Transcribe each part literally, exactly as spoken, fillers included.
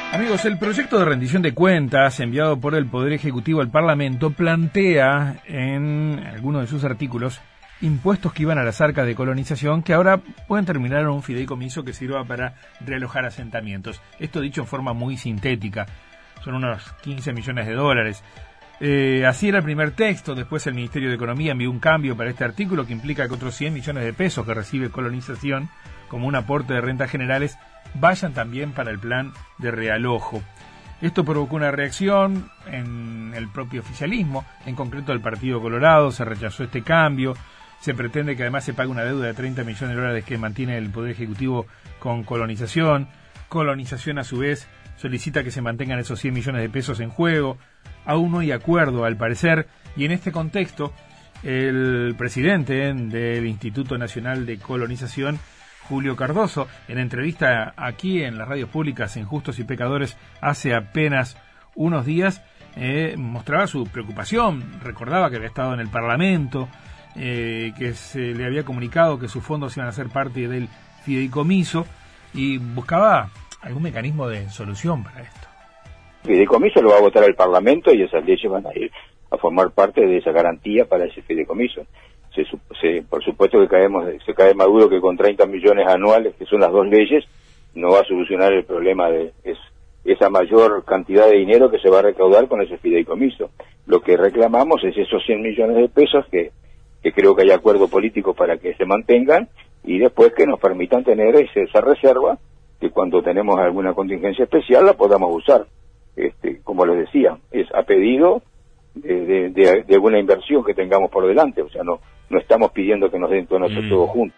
Amigos, el proyecto de rendición de cuentas enviado por el Poder Ejecutivo al Parlamento plantea en algunos de sus artículos impuestos que iban a las arcas de colonización que ahora pueden terminar en un fideicomiso que sirva para realojar asentamientos. Esto dicho en forma muy sintética, son unos quince millones de dólares. Eh, así era el primer texto. Después el Ministerio de Economía envió un cambio para este artículo que implica que otros cien millones de pesos que recibe colonización como un aporte de rentas generales vayan también para el plan de realojo. Esto provocó una reacción en el propio oficialismo, en concreto el Partido Colorado. Se rechazó este cambio. Se pretende que además se pague una deuda de treinta millones de dólares que mantiene el Poder Ejecutivo con colonización. Colonización, a su vez, solicita que se mantengan esos cien millones de pesos en juego. Aún no hay acuerdo, al parecer, y en este contexto, el presidente del Instituto Nacional de Colonización, Julio Cardoso, en entrevista aquí en las radios públicas en Justos y Pecadores hace apenas unos días, eh, mostraba su preocupación. Recordaba que había estado en el Parlamento, eh, que se le había comunicado que sus fondos iban a ser parte del fideicomiso y buscaba algún mecanismo de solución para esto. El fideicomiso lo va a votar el Parlamento y esas leyes van a ir a formar parte de esa garantía para ese fideicomiso. Se, se, por supuesto que caemos, se cae Maduro que con treinta millones anuales, que son las dos leyes, no va a solucionar el problema de es, esa mayor cantidad de dinero que se va a recaudar con ese fideicomiso. Lo que reclamamos es esos cien millones de pesos que, que creo que hay acuerdo político para que se mantengan y después que nos permitan tener ese, esa reserva que cuando tenemos alguna contingencia especial la podamos usar. Este, como les decía, es a pedido de, de, de, de alguna inversión que tengamos por delante, o sea, no no estamos pidiendo que nos den todo, mm. todo junto.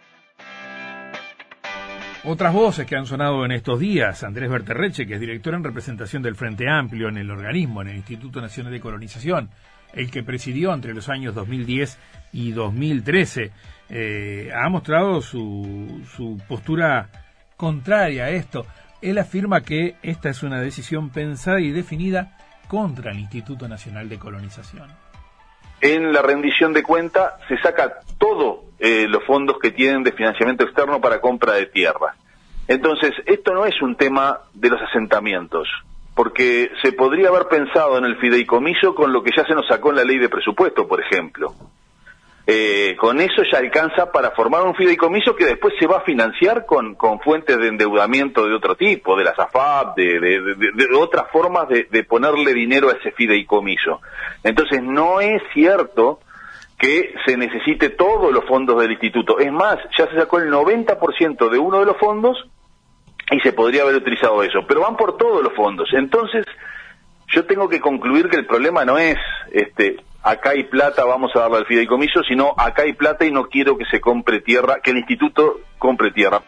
Otras voces que han sonado en estos días, Andrés Berterreche, que es director en representación del Frente Amplio en el organismo, en el Instituto Nacional de Colonización, el que presidió entre los años dos mil diez y dos mil trece, eh, ha mostrado su, su postura contraria a esto. Él afirma que esta es una decisión pensada y definida contra el Instituto Nacional de Colonización. En la rendición de cuenta se saca todo eh, los fondos que tienen de financiamiento externo para compra de tierra. Entonces, esto no es un tema de los asentamientos, porque se podría haber pensado en el fideicomiso con lo que ya se nos sacó en la ley de presupuesto, por ejemplo. Eh, con eso ya alcanza para formar un fideicomiso que después se va a financiar con, con fuentes de endeudamiento de otro tipo, de las A F A P, de, de, de, de otras formas de, de ponerle dinero a ese fideicomiso. Entonces no es cierto que se necesite todos los fondos del instituto. Es más, ya se sacó el noventa por ciento de uno de los fondos y se podría haber utilizado eso, pero van por todos los fondos. Entonces yo tengo que concluir que el problema no es este acá hay plata, vamos a darle al fideicomiso, sino acá hay plata y no quiero que se compre tierra, que el instituto compre tierra.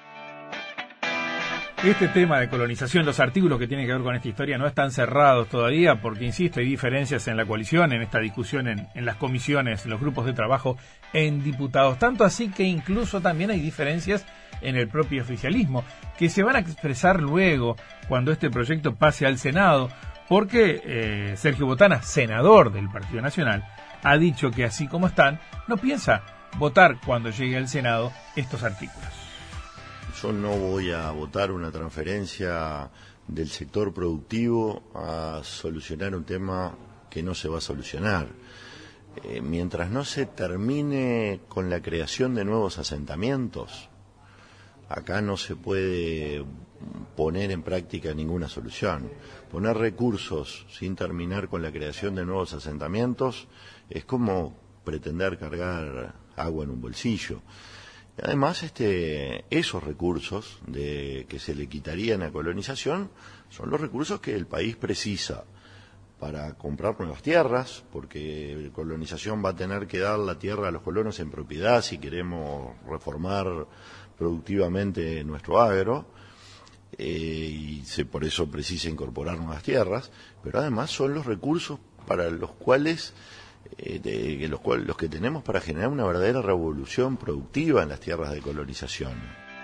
Este tema de colonización, los artículos que tienen que ver con esta historia no están cerrados todavía porque, insisto, hay diferencias en la coalición, en esta discusión, en, en las comisiones, en los grupos de trabajo, en diputados. Tanto así que incluso también hay diferencias en el propio oficialismo, que se van a expresar luego cuando este proyecto pase al Senado, porque eh, Sergio Botana, senador del Partido Nacional, ha dicho que así como están, no piensa votar cuando llegue al Senado estos artículos. Yo no voy a votar una transferencia del sector productivo a solucionar un tema que no se va a solucionar. Eh, mientras no se termine con la creación de nuevos asentamientos, acá no se puede poner en práctica ninguna solución. Poner recursos sin terminar con la creación de nuevos asentamientos es como pretender cargar agua en un bolsillo. Además, este, esos recursos de, que se le quitarían a colonización son los recursos que el país precisa para comprar nuevas tierras, porque colonización va a tener que dar la tierra a los colonos en propiedad si queremos reformar productivamente nuestro agro, eh, y se, por eso precisa incorporar nuevas tierras, pero además son los recursos para los cuales, eh, de, los, cual, los que tenemos para generar una verdadera revolución productiva en las tierras de colonización.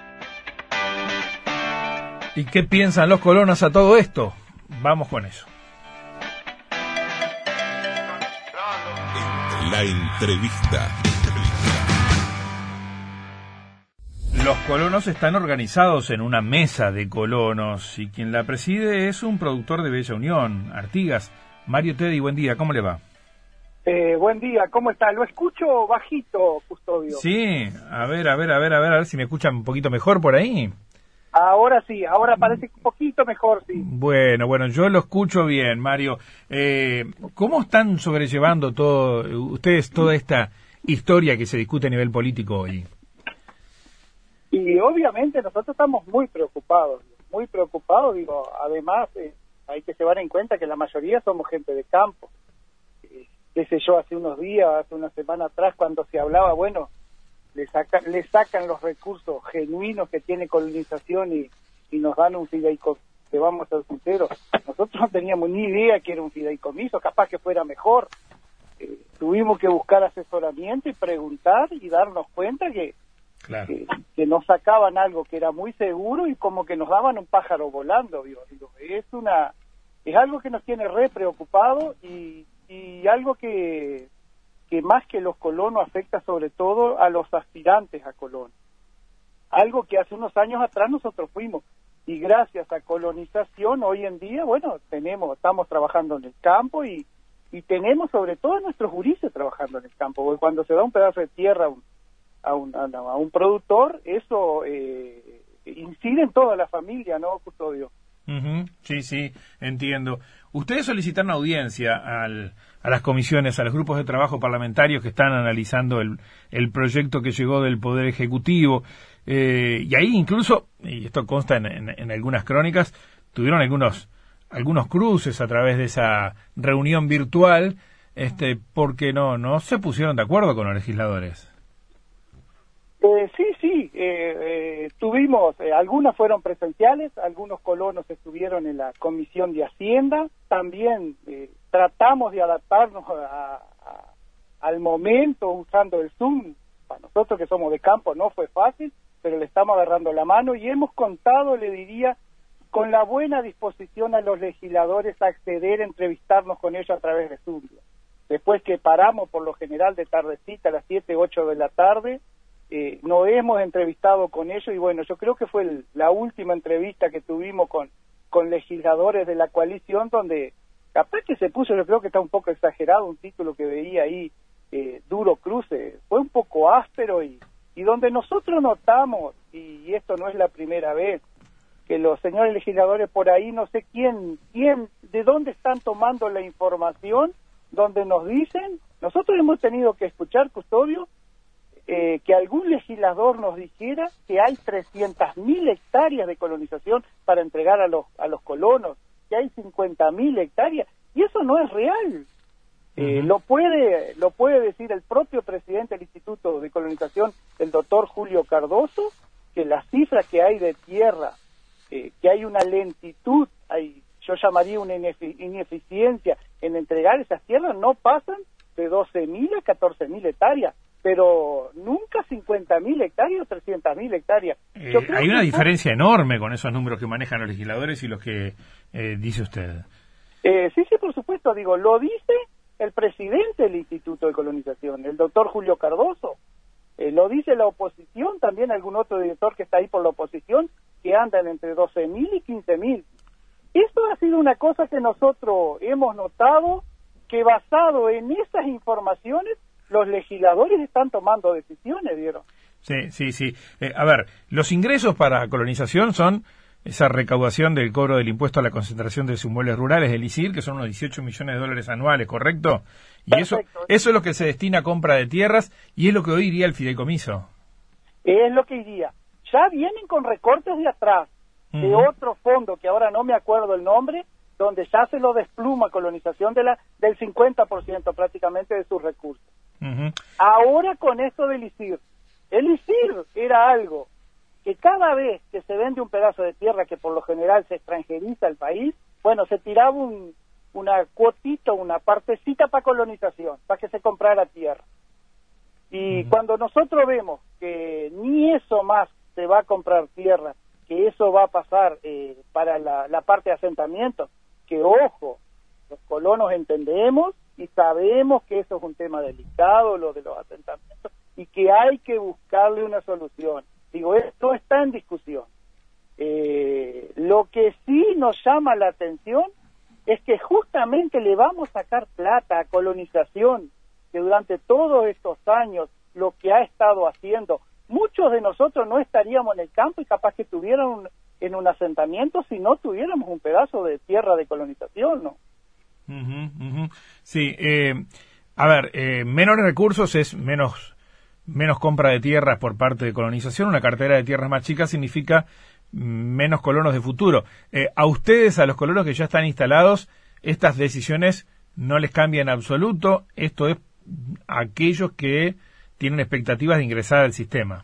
¿Y qué piensan los colonos a todo esto? Vamos con eso. La entrevista. Los colonos están organizados en una mesa de colonos y quien la preside es un productor de Bella Unión, Artigas. Mario Teddy, buen día, ¿cómo le va? Eh, buen día, ¿cómo está? Lo escucho bajito, Custodio. Sí, a ver, a ver, a ver, a ver, a ver si me escuchan un poquito mejor por ahí. Ahora sí, ahora parece un poquito mejor, sí. Bueno, bueno, yo lo escucho bien, Mario. Eh, ¿Cómo están sobrellevando todo ustedes toda esta historia que se discute a nivel político hoy? Y obviamente nosotros estamos muy preocupados, muy preocupados, digo, además eh, hay que llevar en cuenta que la mayoría somos gente de campo. Eh, qué sé yo, hace unos días, hace una semana atrás, cuando se hablaba, bueno, le, saca, le sacan los recursos genuinos que tiene colonización y, y nos dan un fideicomiso, que vamos a ser sinceros, nosotros no teníamos ni idea que era un fideicomiso, capaz que fuera mejor. Eh, tuvimos que buscar asesoramiento y preguntar y darnos cuenta que Claro. Que, que nos sacaban algo que era muy seguro y como que nos daban un pájaro volando, digo, digo es una es algo que nos tiene re preocupados y, y algo que, que más que los colonos afecta sobre todo a los aspirantes a colonos. Algo que hace unos años atrás nosotros fuimos y gracias a colonización hoy en día, bueno, tenemos estamos trabajando en el campo y, y tenemos sobre todo nuestros gurises trabajando en el campo, porque cuando se da un pedazo de tierra un, A un, a un productor, eso eh, incide en toda la familia, ¿no, Custodio? Uh-huh. Sí, sí, entiendo. Ustedes solicitaron audiencia al, a las comisiones, a los grupos de trabajo parlamentarios que están analizando el, el proyecto que llegó del Poder Ejecutivo, eh, y ahí incluso, y esto consta en, en, en algunas crónicas, tuvieron algunos, algunos cruces a través de esa reunión virtual, este, porque no, no se pusieron de acuerdo con los legisladores. Eh, sí, sí, eh, eh, tuvimos, eh, algunas fueron presenciales, algunos colonos estuvieron en la Comisión de Hacienda, también eh, tratamos de adaptarnos a, a, al momento usando el Zoom, para nosotros que somos de campo no fue fácil, pero le estamos agarrando la mano y hemos contado, le diría, con la buena disposición a los legisladores a acceder a entrevistarnos con ellos a través de Zoom. Después que paramos por lo general de tardecita a las siete, ocho de la tarde, Eh, nos hemos entrevistado con ellos y bueno, yo creo que fue el, la última entrevista que tuvimos con, con legisladores de la coalición donde capaz que se puso, yo creo que está un poco exagerado un título que veía ahí, eh, duro cruce, fue un poco áspero y, y donde nosotros notamos, y esto no es la primera vez, que los señores legisladores por ahí, no sé quién, quién, de dónde están tomando la información, donde nos dicen, nosotros hemos tenido que escuchar, Custodio, Eh, que algún legislador nos dijera que hay trescientas mil hectáreas de colonización para entregar a los a los colonos, que hay cincuenta mil hectáreas, y eso no es real. Eh, uh-huh. Lo puede lo puede decir el propio presidente del Instituto de Colonización, el doctor Julio Cardoso, que las cifras que hay de tierra, eh, que hay una lentitud, hay, yo llamaría una inefic- ineficiencia en entregar esas tierras, no pasan de doce mil a catorce mil hectáreas, pero nunca cincuenta mil hectáreas o trescientas mil hectáreas. Eh, hay una diferencia está... enorme con esos números que manejan los legisladores y los que eh, dice usted. Eh, sí, sí, por supuesto, digo, lo dice el presidente del Instituto de Colonización, el doctor Julio Cardoso, eh, lo dice la oposición, también algún otro director que está ahí por la oposición, que andan entre doce mil y quince mil. Esto ha sido una cosa que nosotros hemos notado, que basado en esas informaciones, los legisladores están tomando decisiones, ¿vieron? Sí, sí, sí. Eh, a ver, los ingresos para colonización son esa recaudación del cobro del impuesto a la concentración de inmuebles rurales del I C I R, que son unos dieciocho millones de dólares anuales, ¿correcto? Y eso, eso es lo que se destina a compra de tierras y es lo que hoy iría el fideicomiso. Es lo que iría. Ya vienen con recortes de atrás, uh-huh. de otro fondo, que ahora no me acuerdo el nombre, donde ya se lo despluma colonización de la del cincuenta por ciento prácticamente de sus recursos. Uh-huh. Ahora con esto del I C I R, el I C I R era algo que cada vez que se vende un pedazo de tierra que por lo general se extranjeriza al país, bueno, se tiraba un, una cuotita, una partecita para colonización, para que se comprara tierra. Y uh-huh. cuando nosotros vemos que ni eso más se va a comprar tierra, que eso va a pasar eh, para la, la parte de asentamiento, que ojo, los colonos entendemos y sabemos que eso es un tema delicado, lo de los asentamientos, y que hay que buscarle una solución. Digo, esto está en discusión. Eh, lo que sí nos llama la atención es que justamente le vamos a sacar plata a colonización, que durante todos estos años lo que ha estado haciendo, muchos de nosotros no estaríamos en el campo y capaz que estuvieran en un asentamiento si no tuviéramos un pedazo de tierra de colonización, ¿no? Uh-huh, uh-huh. Sí, eh, a ver, eh, menores recursos es menos, menos compra de tierras por parte de colonización, una cartera de tierras más chica significa menos colonos de futuro. Eh, a ustedes, a los colonos que ya están instalados, estas decisiones no les cambian en absoluto, esto es aquellos que tienen expectativas de ingresar al sistema.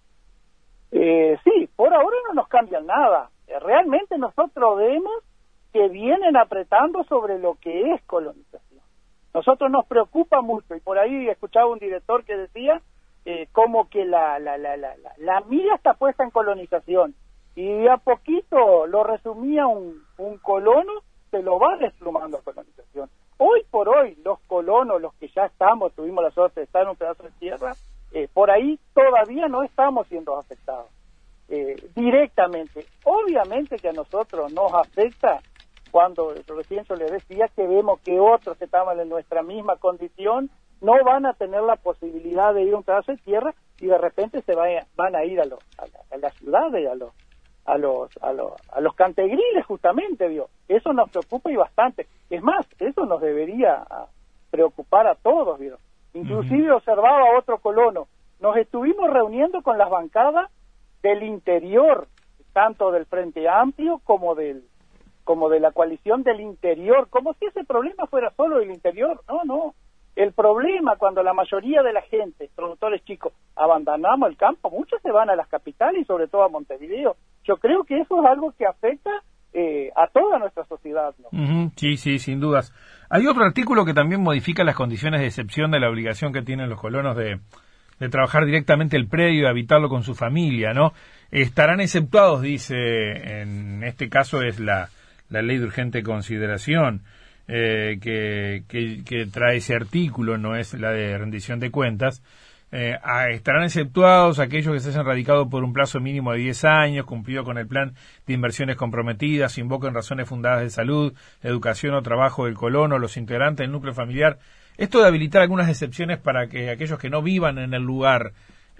Eh, sí, por ahora no nos cambian nada. Eh, realmente nosotros vemos que vienen apretando sobre lo que es colonización. Nosotros nos preocupa mucho, y por ahí escuchaba un director que decía eh, como que la, la, la, la, la, la mira está puesta en colonización, y a poquito lo resumía un, un colono, se lo va desplumando a colonización. Hoy por hoy, los colonos, los que ya estamos, tuvimos la suerte de estar en un pedazo de tierra, eh, por ahí todavía no estamos siendo afectados eh, directamente. Obviamente que a nosotros nos afecta cuando, recién yo les decía, que vemos que otros que estaban en nuestra misma condición no van a tener la posibilidad de ir a un pedazo de tierra y de repente se vaya, van a ir a, los, a, la, a las ciudades, a los a los a los a los cantegriles justamente, ¿vio? Eso nos preocupa y bastante. Es más, eso nos debería preocupar a todos, ¿vio? Inclusive uh-huh. Observaba a otro colono, nos estuvimos reuniendo con las bancadas del interior, tanto del Frente Amplio como del como de la coalición del interior, como si ese problema fuera solo del interior. No, no. El problema, cuando la mayoría de la gente, productores chicos, abandonamos el campo, muchos se van a las capitales y sobre todo a Montevideo. Yo creo que eso es algo que afecta eh, a toda nuestra sociedad, ¿no? Uh-huh. Sí, sí, sin dudas. Hay otro artículo que también modifica las condiciones de excepción de la obligación que tienen los colonos de, de trabajar directamente el predio y habitarlo con su familia, ¿no? Estarán exceptuados, dice, en este caso es la, la ley de urgente consideración, eh, que, que, que trae ese artículo, no es la de rendición de cuentas. Eh, a, estarán exceptuados aquellos que se hayan radicado por un plazo mínimo de diez años, cumplido con el plan de inversiones comprometidas, invoquen razones fundadas de salud, educación o trabajo del colono, los integrantes del núcleo familiar. Esto de habilitar algunas excepciones para que aquellos que no vivan en el lugar,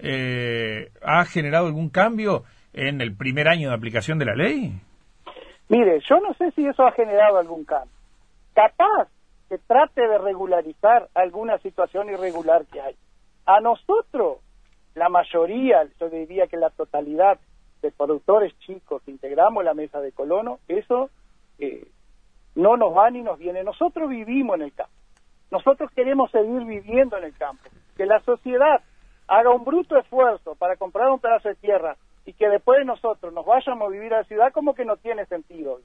eh, ¿ha generado algún cambio en el primer año de aplicación de la ley? Mire, yo no sé si eso ha generado algún cambio. Capaz que trate de regularizar alguna situación irregular que hay. A nosotros, la mayoría, yo diría que la totalidad de productores chicos que integramos la mesa de colonos, eso eh, no nos va ni nos viene. Nosotros vivimos en el campo. Nosotros queremos seguir viviendo en el campo. Que la sociedad haga un bruto esfuerzo para comprar un pedazo de tierra y que después nosotros nos vayamos a vivir a la ciudad, como que no tiene sentido.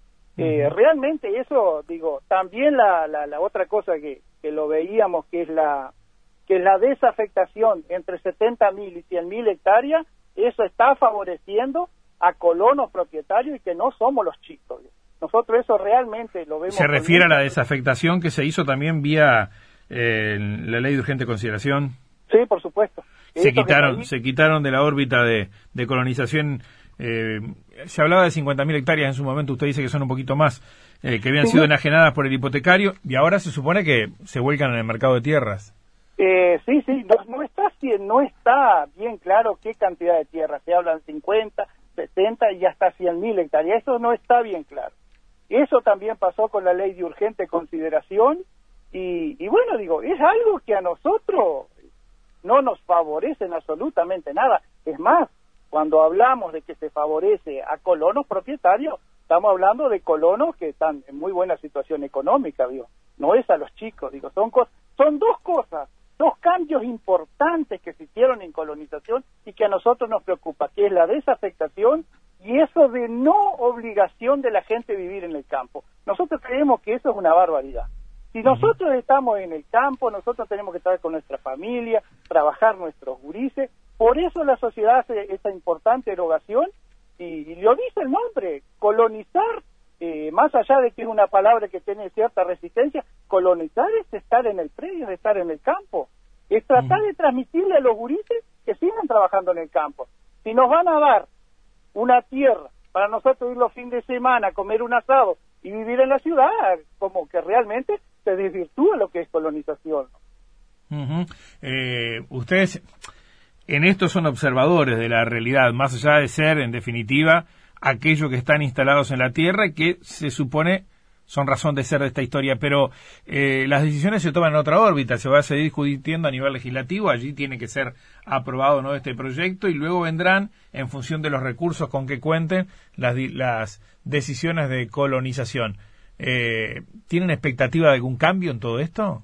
Eh, realmente eso, digo, también la, la, la otra cosa que, que lo veíamos, que es la que la desafectación entre setenta mil y cien mil hectáreas, eso está favoreciendo a colonos propietarios y que no somos los chicos. Nosotros eso realmente lo vemos. ¿Se refiere a la desafectación que se hizo también vía eh, la ley de urgente consideración? Sí, por supuesto. Se quitaron, se quitaron de la órbita de, de colonización. Eh, se hablaba de cincuenta mil hectáreas en su momento, usted dice que son un poquito más, eh, que habían sido enajenadas por el hipotecario, y ahora se supone que se vuelcan en el mercado de tierras. Eh, sí, sí, no, no está no está bien claro qué cantidad de tierra. Se hablan cincuenta, setenta y hasta cien mil hectáreas. Eso no está bien claro. Eso también pasó con la ley de urgente consideración y, y bueno, digo, es algo que a nosotros no nos favorece en absolutamente nada. Es más, cuando hablamos de que se favorece a colonos propietarios, estamos hablando de colonos que están en muy buena situación económica, digo. No es a los chicos, digo, son cosas, son dos cosas. Dos cambios importantes que se hicieron en colonización y que a nosotros nos preocupa, que es la desafectación y eso de no obligación de la gente vivir en el campo. Nosotros creemos que eso es una barbaridad. Si nosotros estamos en el campo, nosotros tenemos que estar con nuestra familia, trabajar nuestros gurises. Por eso la sociedad hace esa importante erogación y, y lo dice el nombre, colonizar. Eh, más allá de que es una palabra que tiene cierta resistencia, colonizar es estar en el predio, es estar en el campo, es tratar de transmitirle a los gurises que sigan trabajando en el campo. Si nos van a dar una tierra para nosotros ir los fines de semana a comer un asado y vivir en la ciudad, como que realmente se desvirtúa lo que es colonización. Uh-huh. Eh, ustedes en esto son observadores de la realidad, más allá de ser, en definitiva, aquellos que están instalados en la tierra y que se supone son razón de ser de esta historia, pero eh, las decisiones se toman en otra órbita, se va a seguir discutiendo a nivel legislativo, allí tiene que ser aprobado no este proyecto y luego vendrán, en función de los recursos con que cuenten, las, las decisiones de colonización. Eh, ¿Tienen expectativa de algún cambio en todo esto?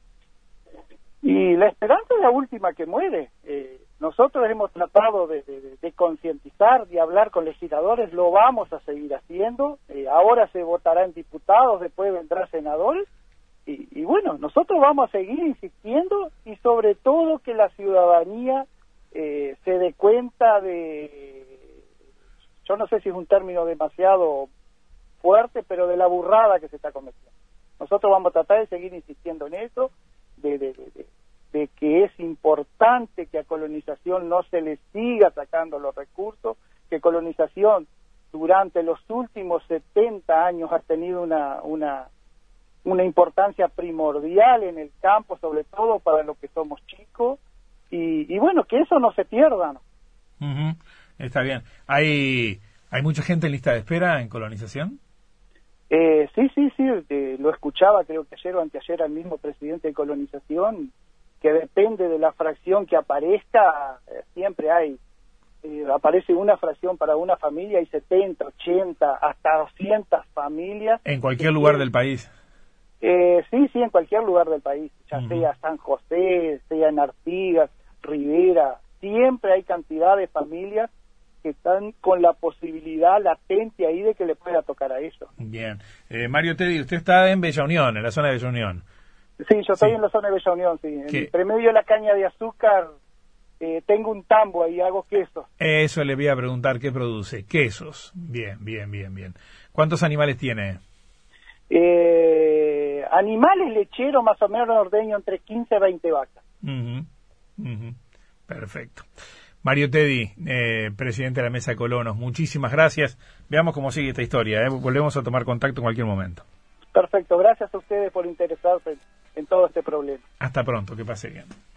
Y la esperanza es la última que muere. Eh, nosotros hemos tratado de, de, de concientizar, de hablar con legisladores, lo vamos a seguir haciendo. Eh, ahora se votará en diputados, después vendrá senadores. Y, y bueno, nosotros vamos a seguir insistiendo y sobre todo que la ciudadanía eh, se dé cuenta de, yo no sé si es un término demasiado fuerte, pero de la burrada que se está cometiendo. Nosotros vamos a tratar de seguir insistiendo en eso, de, de, de, de, de que es importante que a colonización no se le siga sacando los recursos, que colonización durante los últimos setenta años ha tenido una, una, una importancia primordial en el campo, sobre todo para los que somos chicos, y, y bueno, que eso no se pierda, ¿no? Uh-huh. Está bien. ¿Hay, ¿Hay mucha gente en lista de espera en colonización? Eh, sí, sí, sí, eh, lo escuchaba creo que ayer o anteayer al mismo presidente de colonización, que depende de la fracción que aparezca, eh, siempre hay, eh, aparece una fracción para una familia y setenta, ochenta, hasta doscientas familias. ¿En cualquier lugar del país? Eh, sí, sí, en cualquier lugar del país, ya uh-huh. sea San José, sea en Artigas, Rivera, siempre hay cantidad de familias que están con la posibilidad latente ahí de que le pueda tocar a ellos. Bien. Eh, Mario Teddy, usted está en Bella Unión, en la zona de Bella Unión. Sí, yo estoy sí. en la zona de Bella Unión, sí. ¿Qué? Entre medio de la caña de azúcar eh, tengo un tambo ahí, hago quesos. Eso le voy a preguntar, ¿qué produce? Quesos. Bien, bien, bien, bien. ¿Cuántos animales tiene? Eh, animales lecheros, más o menos ordeño entre quince y veinte vacas. Uh-huh. Uh-huh. Perfecto. Mario Teddy, eh, presidente de la Mesa de Colonos, muchísimas gracias. Veamos cómo sigue esta historia. ¿eh? Volvemos a tomar contacto en cualquier momento. Perfecto, gracias a ustedes por interesarse en todo este problema. Hasta pronto, que pase bien.